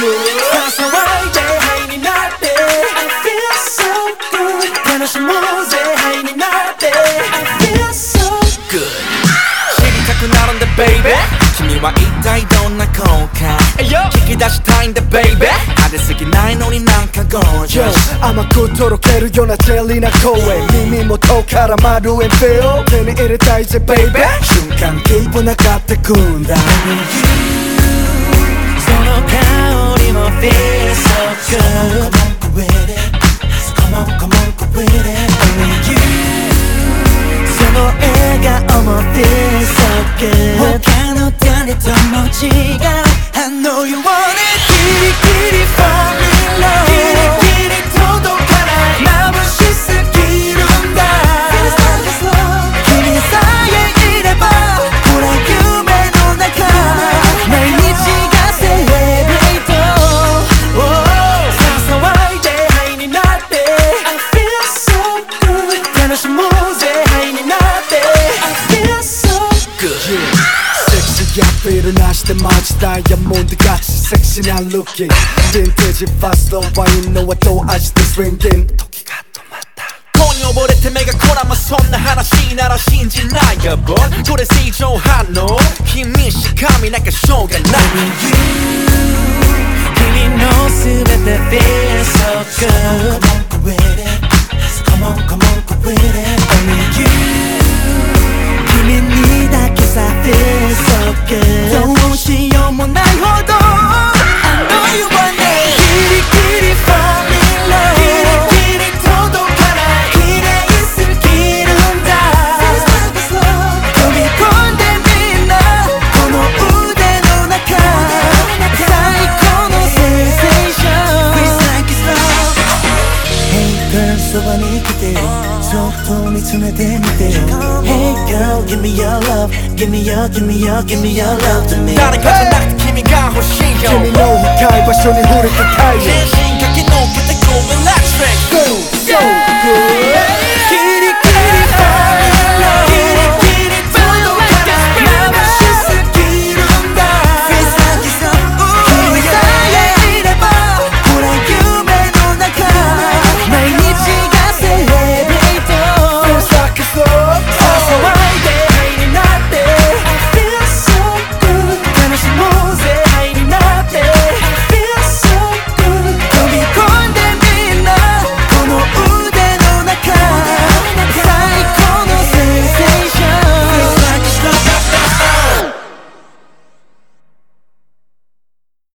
good さ騒いでハイになって I feel so good 楽しもうぜハイになって I feel so good 知りたくなるんだ baby 君は一体どんな子か聞き出したいんだ baby 派手すぎないのになんか gorgeous 甘くとろけるようなジェリーな声耳元から丸い feel 手に入れたいぜ baby 瞬間キープなかってくんだ その香りも feel so good Come on, go with it Come on, come on, go with it Only you その笑顔も feel so good 他の誰とも違う I know you want it ギリギリ fall in love ギリギリ届かない眩しすぎるんだ君さえいればほら夢の中毎日がセレブレイトさ騒いでハイになって I feel so good 楽しもうぜハイになって I feel so good セクシーアピールなしでマジダイヤモンドガチセクシーなルッキンヴィンテージファストワインの後味でスリンキン時が止まった恋に溺れて目がこらまそんな話なら信じないよボンこれ正常反応君しか見なきゃしょうがない君の全て feel so good Come on, go with it Come on, come on, go with it Only you 君にだけさ feel so good どうしようもないほど I know you want it ギリギリ fall in love ギリギリ届かない綺麗すぎるんだ飛び込んでみんなこの腕の中最高のセンセーション Feels like it's love Hey girl そばに来てそっと見つめてみて Hey girl give me your love Give me your, give me your, give me your love to me 誰かじゃなくて君が欲しいよ君の深い場所に触れてたいよ全身駆け抜けて Go electric Feel so good